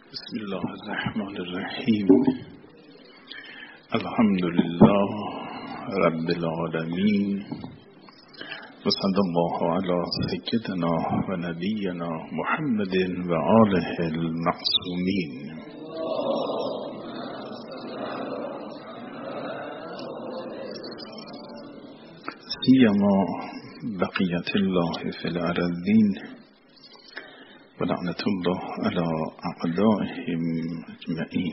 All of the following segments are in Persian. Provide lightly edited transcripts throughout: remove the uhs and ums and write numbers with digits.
بسم الله الرحمن الرحیم. الحمد لله رب العالمین و صلی الله علی سیدنا و نبینا محمد و آله المعصومین. سیما بقیت الله فی الارضین و لعنت الله علی اعدائهم اجمعین.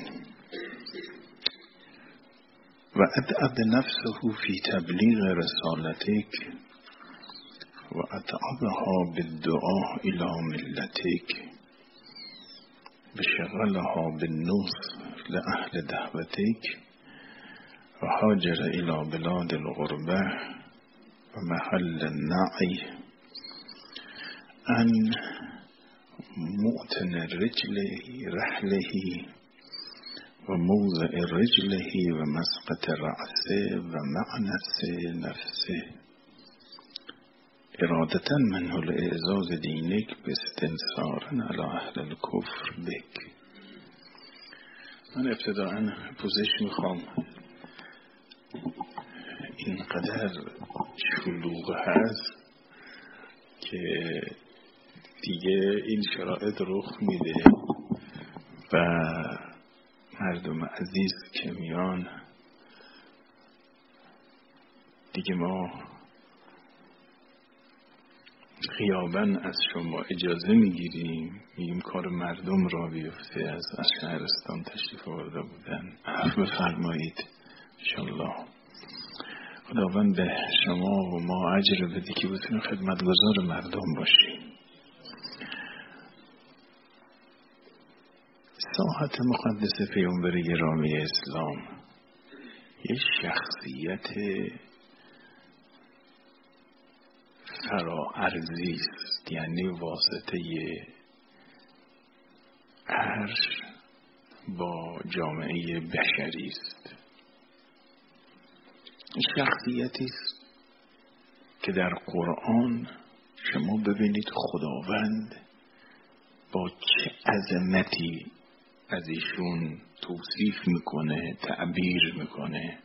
و اتعب نفسه فی تبلیغ رسالتک و اتعبها بالدعاء الی ملتک و شغلها بالنصح لأهل دعوتک و هاجر الی بلاد الغربه و محل النعی ان مؤتن رحله و موضع رجله و مسقط رأسه و معنس نفسه ارادتا منه لإعزاز دینک باستنصارا علی اهل الکفر بک. من ابتداءً پوزش میخوام، اینقدر شلوغ هست که دیگه این شرایط رخ میده و مردم عزیز که میان دیگه ما غیاباً از شما اجازه میگیریم، میگیم کار مردم را بیفته. از شهرستان تشریف آورده بودن، عفو بفرمایید انشالله. خداوند به شما و ما اجر بده که بتونیم خدمتگزار مردم باشیم. ساحت مقدس پیامبر گرامی اسلام یک شخصیت فراعرضی است، یعنی واسطه عرش با جامعه بشری است. شخصیتی است که در قرآن شما ببینید خداوند با چه عظمتی از ایشون توصیف میکنه، تعبیر میکنه.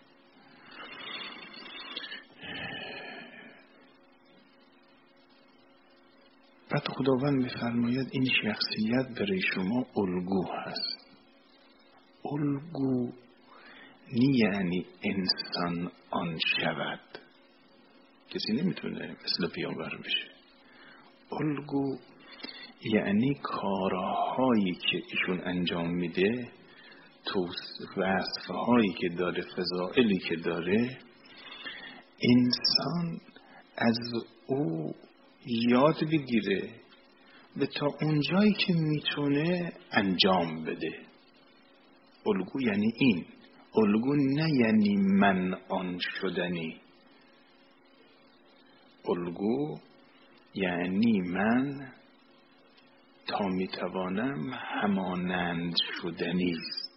بعد خداوند میفرماید این شخصیت برای شما الگو هست. الگو نی یعنی انسان آن شود، کسی نمیتونه مثل پیامبر بشه. الگو یعنی کارهایی که ایشون انجام میده، وصفهایی که داره، فضائلی که داره، انسان از او یاد بگیره به تا اونجایی که میتونه انجام بده. الگو یعنی این. الگو نه یعنی من آن شدنی. الگو یعنی من تا میتوانم همانند شدنی است.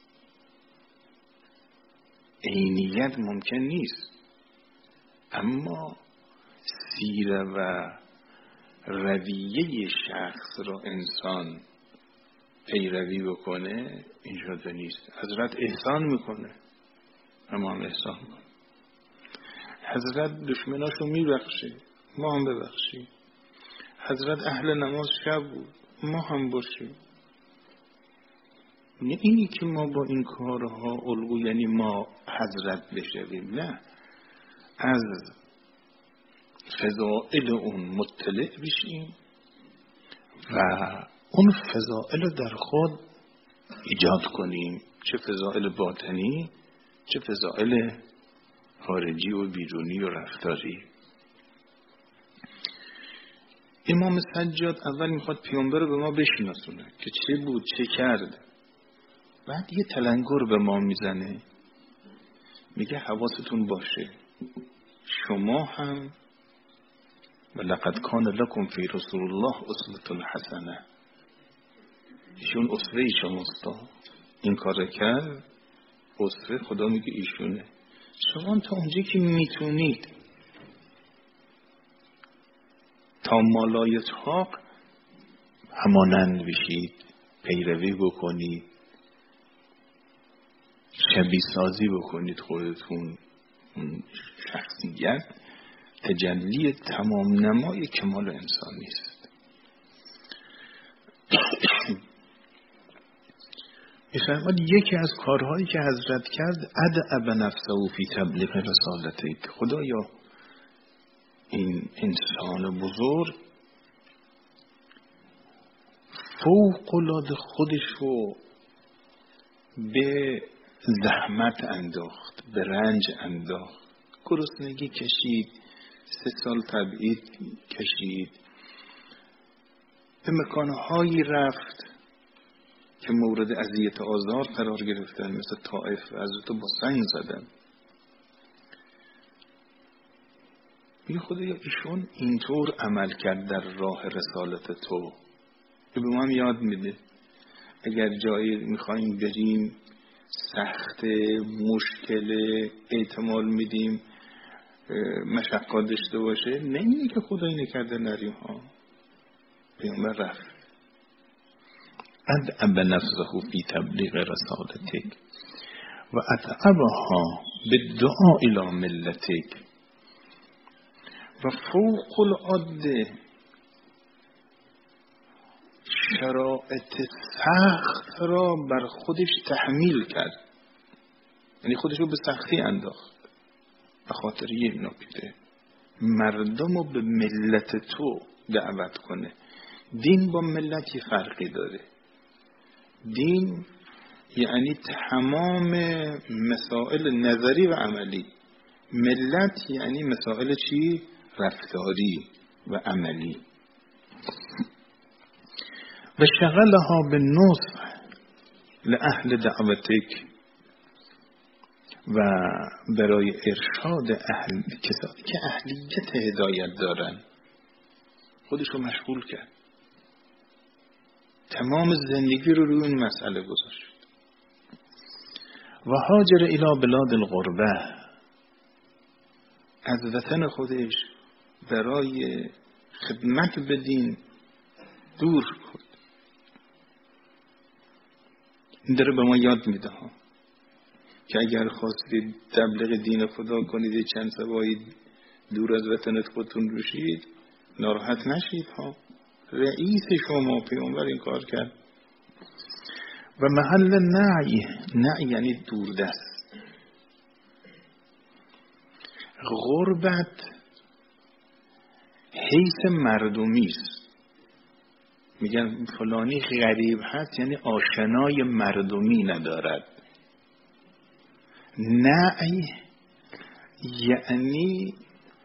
عینیت ممکن نیست، اما سیره و رویه شخص را انسان پیروی بکنه، این شده نیست. حضرت احسان میکنه، اما هم احسان میکنه. حضرت دشمناشو میبخشه، ما هم ببخشیم. حضرت اهل نماز شب بود، ما هم باشیم. نه اینی که ما با این کارها الگو یعنی ما حضرت بشویم، نه، از فضائل اون مطلع بشیم و اون فضائل در خود ایجاد کنیم، چه فضائل باطنی چه فضائل خارجی و بیرونی و رفتاری. امام سجاد اول میخواد پیامبر رو به ما بشناسونه که چه بود چه کرد. بعد یه تلنگر به ما میزنه، میگه حواستون باشه شما هم ولقد کان لکم فی رسول الله اسوة حسنه. ایشون اسوه شماست، این کار کرد، اسوه خدا میگه ایشونه. شما تا اونجایی که میتونید تا مالای طاق همانند بشید. پیروی بکنید، شبیه سازی بکنید خودتون. اون شخصیت تجلی تمام نمای کمال انسانی است. می‌فرماید یکی از کارهایی که حضرت کرد ادعب نفسه فی تبلیغ رسالتک. خدایا این انسان بزرگ فوق العاده خودشو به زحمت انداخت، به رنج انداخت، گرسنگی کشید، 3 سال تبعید کشید، به مکانهایی رفت که مورد اذیت آزار قرار گرفتن، مثل طائف، حضرت با سنگ زدن. میگه خدایا ایشون اینطور عمل کرد در راه رسالت تو. که به ما یاد میده اگر جایی میخواییم بریم سخت، مشکل، احتمال میدیم مشقات داشته باشه، نمیگه که خدا اینه کرده نریم ها. پیامبر رفت ادعب نفسه فی تبلیغ رسالتک و اتعبها بالدعاء الی ملتک. و فوق العاده شرایط سخت را بر خودش تحمیل کرد، یعنی خودش رو به سختی انداخت به خاطر یک نکته، مردم رو به ملت تو دعوت کنه. دین با ملتی فرقی داره. دین یعنی تمام مسائل نظری و عملی، ملت یعنی مسائل چی؟ رفتاری و عملی. و شغلها بالنصح لأهل دعوتک. و برای ارشاد کسانی که اهلیت هدایت دارن خودش رو مشغول کرد، تمام زندگی رو روی این مسئله گذاشت. و هاجر الی بلاد الغربه، از وطن خودش برای خدمت به دین دور شد. این داره به ما یاد میده ها که اگر خواستید تبلیغ دین خدا کنید چند سبایی دور از وطنت خودتون روشید، ناراحت نشید ها. رئیس شما پیامبر این کار کرد. و محل نعی یعنی دوردست. غربت حیث مردمی است. میگن فلانی غریب هست یعنی آشنای مردمی ندارد. نعی یعنی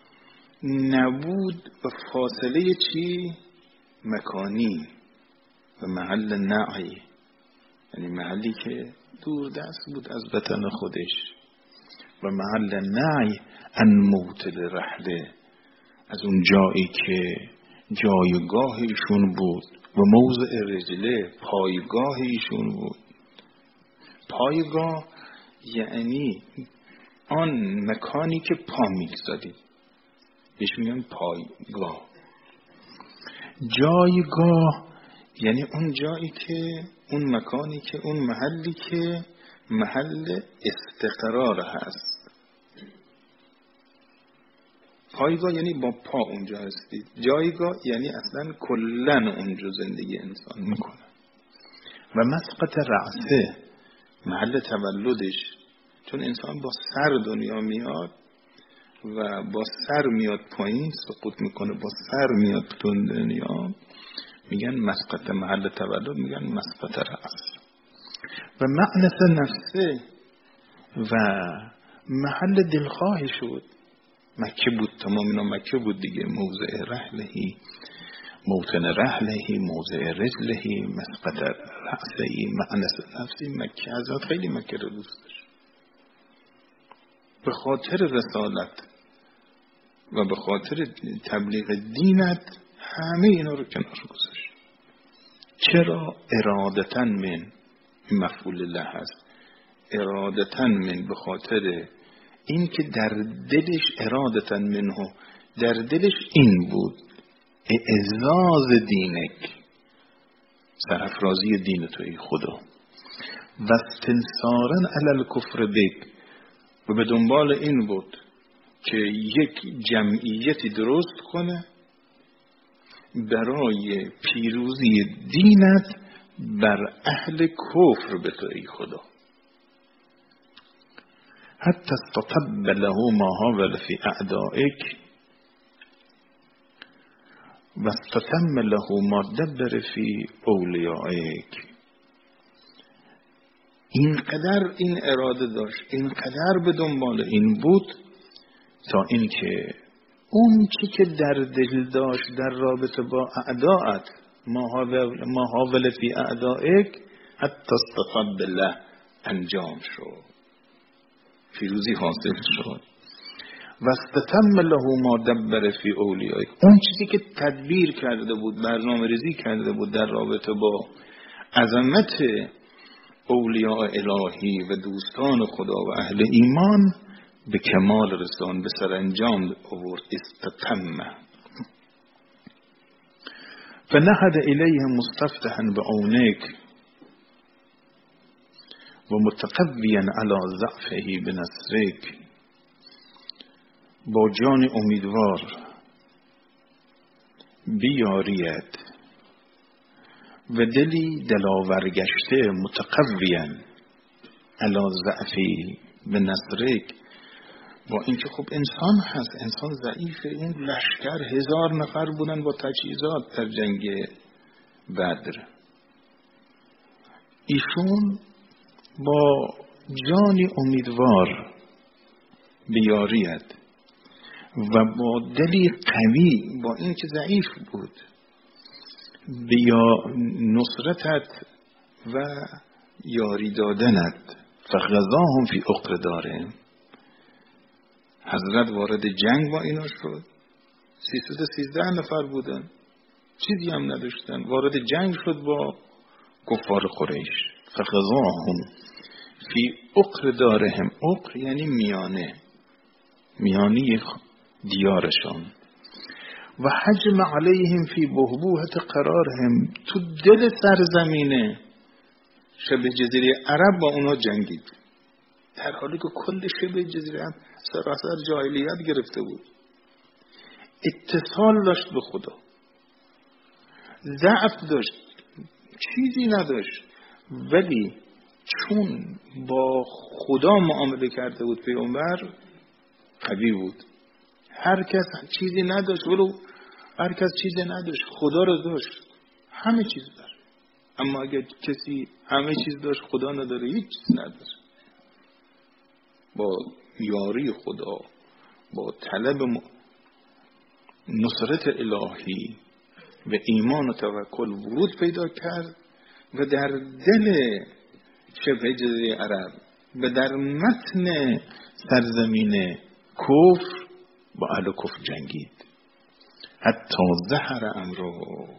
نبود و فاصله چی؟ مکانی. و محل نعی یعنی محلی که دور دست بود از وطن خودش. و محل نعی ان موطن رحله، از اون جایی که جایگاه ایشون بود. و موضع رجله، پایگاه ایشون بود. پایگاه یعنی آن مکانی که پا می‌گذارید، بهش میگن پایگاه. جایگاه یعنی اون جایی که، اون مکانی که، اون محلی که محل استقرار هست. پایگاه یعنی با پا اونجا هستید. جایگاه یعنی اصلا کلن اونجا زندگی انسان میکنه. و مسقط رأسه محل تولدش، چون انسان با سر دنیا میاد و با سر میاد پایین، سقوط میکنه، با سر میاد تو دنیا، میگن مسقط محل تولد، میگن مسقط رأس. و مأنس نفسه و محل دلخواهی شد. مکه بود، تمام اینا مکه بود دیگه. موضع رحلهی، موطن رحلهی، موضع رجلهی، مسقط رأسهی، مأنس نفسی. مکه، حضرت خیلی مکه رو دوست داشت. به خاطر رسالت و به خاطر تبلیغ دینت همه اینا رو کنار گذاشت. چرا؟ ارادتاً من، مفعول له هست. ارادتاً من به خاطر این که در دلش، ارادتاً منه، در دلش این بود اعزاز دینک، سرافرازی دین تو ای خدا، و استنصارا علی الکفر بک، و به دنبال این بود که یک جمعیتی درست کنه برای پیروزی دینت بر اهل کفر به تو ای خدا. حتی استطب له ما حاول فی اعدائک و استتم له ما دبر فی اولیائک. اینقدر این اراده داشت، اینقدر به دنبال این بود تا اینکه اون چی که در دل داشت در رابطه با اعداءت، ما حاول فی اعدائک، حتی استطب له انجام شد، پیروزی حاصل شد. و استتم له ما دبر فی اولیائک، اون چیزی که تدبیر کرده بود، برنامه ریزی کرده بود در رابطه با عظمت اولیاء الهی و دوستان خدا و اهل ایمان به کمال رسان، به سرانجام آورد. استتم فنهد الیه مستفتحا بعونک و متقویا علی ضعفه بنصرک. با جان امیدوار بیاریت و دلی دلاورگشته، متقویا علی ضعفه بنصرک. با اینکه خب انسان هست، انسان ضعیفه. این لشکر 1000 نفر بودن با تجهیزات در جنگ بدر. ایشون با جانی امیدوار بیاریت و با دلی قوی، با اینکه ضعیف بود، بیا نصرتت و یاری دادنت. فغزاهم فی عقر دارهم، حضرت وارد جنگ با اینا شد. 313 نفر بودن، چیزی هم نداشتن. وارد جنگ شد با کفار قریش. فغزاهم فی عقر دارهم، عقر یعنی میانی دیارشان. و حجم علیهم فی بحبوحت قرارهم، تو دل سرزمینه شبه جزیره عرب با اونا جنگید، در حالی که کل شبه جزیره هم سراسر جاهلیت گرفته بود. اتصال داشت به خدا، ضعف داشت، چیزی نداشت، ولی چون با خدا معامله کرده بود پیامبر، قوی بود. هر کس چیزی نداشت، ولو هر کس چیزی نداشت، خدا رو داشت، همه چیز داشت. اما اگر کسی همه چیز داشت خدا نداره، هیچ چیز نداره، با یاری خدا، با طلب نصرت الهی و ایمان و توکل ورود پیدا کرد و در دل شبه جزیره عرب و در متن سرزمین کفر با اهل کفر جنگید. حتی ظهر امرک،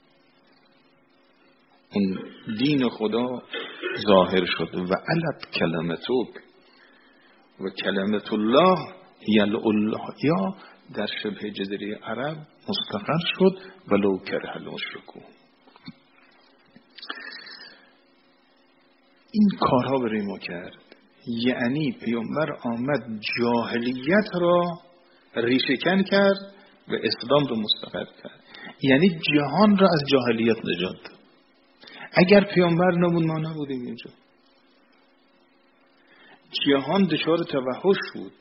اون دین خدا ظاهر شد. و علت کلمتک، و کلمت الله هی العلیا، در شبه جزیره عرب مستقر شد. ولو کره المشرکون. این کارها برای ما کرد. یعنی پیامبر آمد جاهلیت را ریشه‌کن کرد و اسلام را مستقر کرد. یعنی جهان را از جاهلیت نجات داد. اگر پیامبر نبود ما نبودیم اینجا. جهان دچار توحش بود.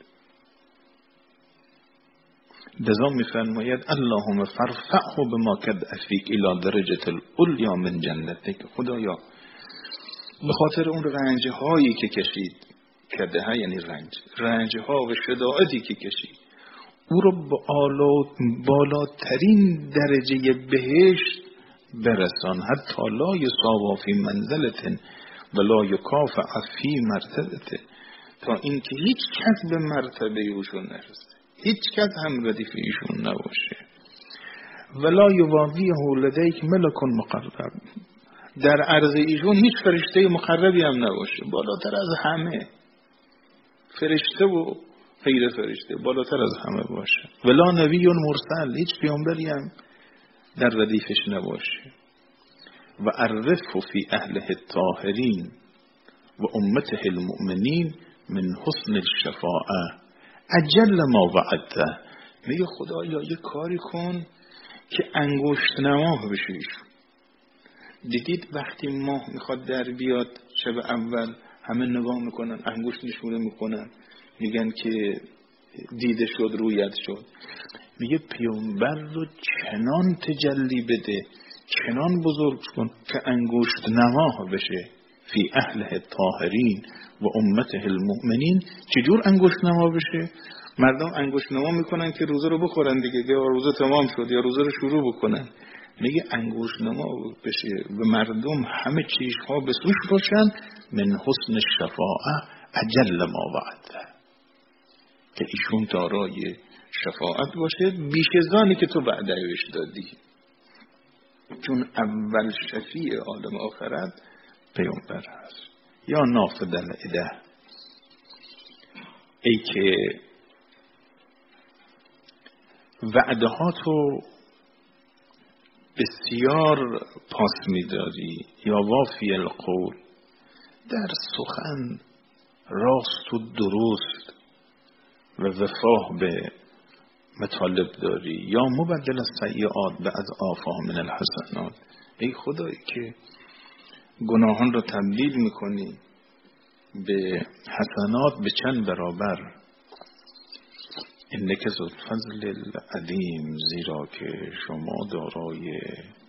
لذا می‌فرماید اللهم فرفعه بما کد افیک الی درجة العلیا من جنتک. خدایا به خاطر اون رنج‌هایی که کشید، کده ها یعنی رنج‌ها و شدائدی که کشید، او رو به بالاترین درجه بهشت برسان. حتی لا یصاب فی منزلة ولا یکافأ فی مرتبة، تا اینکه هیچ کس به مرتبه ایشون نرسه، هیچ کس هم ردیف ایشون نباشه. ولا یواضیه لدیک ملک مقرب، در عرض ایشون هیچ فرشته مقربی هم نباشه، بالاتر از همه فرشته و غیر فرشته بالاتر از همه باشه. ولا نبی مرسل، هیچ پیامبری هم در ردیفش نباشه. و عرفه فی اهله الطاهرین و امته المؤمنین من حسن الشفاعه اجل ما وعدته. میگه خدایا یه کاری کن که انگشت نماه بشه ایشون. دیدید وقتی ماه میخواد در بیاد شب اول همه نگاه میکنن، انگشت نشونه میکنن، میگن که دیده شد، رویت شد. میگه پیامبر رو چنان تجلی بده، چنان بزرگ کن که انگشت نماه بشه فی اهله طاهرین و امته المؤمنین. چجور انگشت نما بشه؟ مردم انگشت نما میکنن که روزه رو بخورن دیگه، یا روزه تمام شد یا روزه رو شروع بکنن. میگه انگشت نما بشه و مردم همه چیزها به سوش باشن من حسن الشفاعه اجل ما وعده، که ایشون دارای شفاعت باشه بیش از آنی که تو وعدهش دادی، چون اول شفیع عالم آخرت پیامبر هست. یا نافذ العده، ای که وعده ها تو بسیار پاس میداری، یا وافی القول، در سخن راست و درست و وفا به مطالب داری. یا مبدل السیئات بعد آفا من الحسنات، ای خدایی که گناهان رو تبدیل میکنی به حسنات به چند برابر. انک ذو الفضل العظیم، زیرا که شما دارای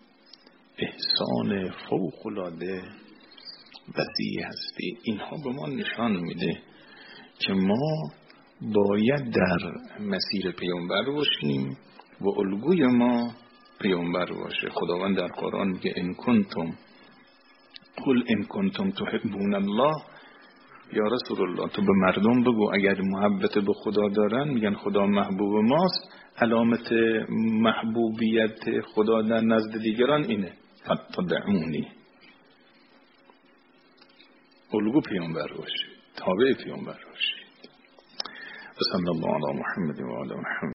احسان فوق العاده وسیع هستی. اینها به ما نشان میده که ما باید در مسیر پیامبر باشیم و الگوی ما پیامبر باشه. خداوند در قرآن میگه ان کنتم قل ان کنتم تحبون الله یا رسول الله، تو به مردم بگو اگر محبت به خدا دارن، میگن خدا محبوب ماست، علامت محبوبیت خدا در نزد دیگران اینه فاتبعونی. الگو پیامبر باشید، تابع پیامبر باشید. صلی الله علی محمد و آل محمد.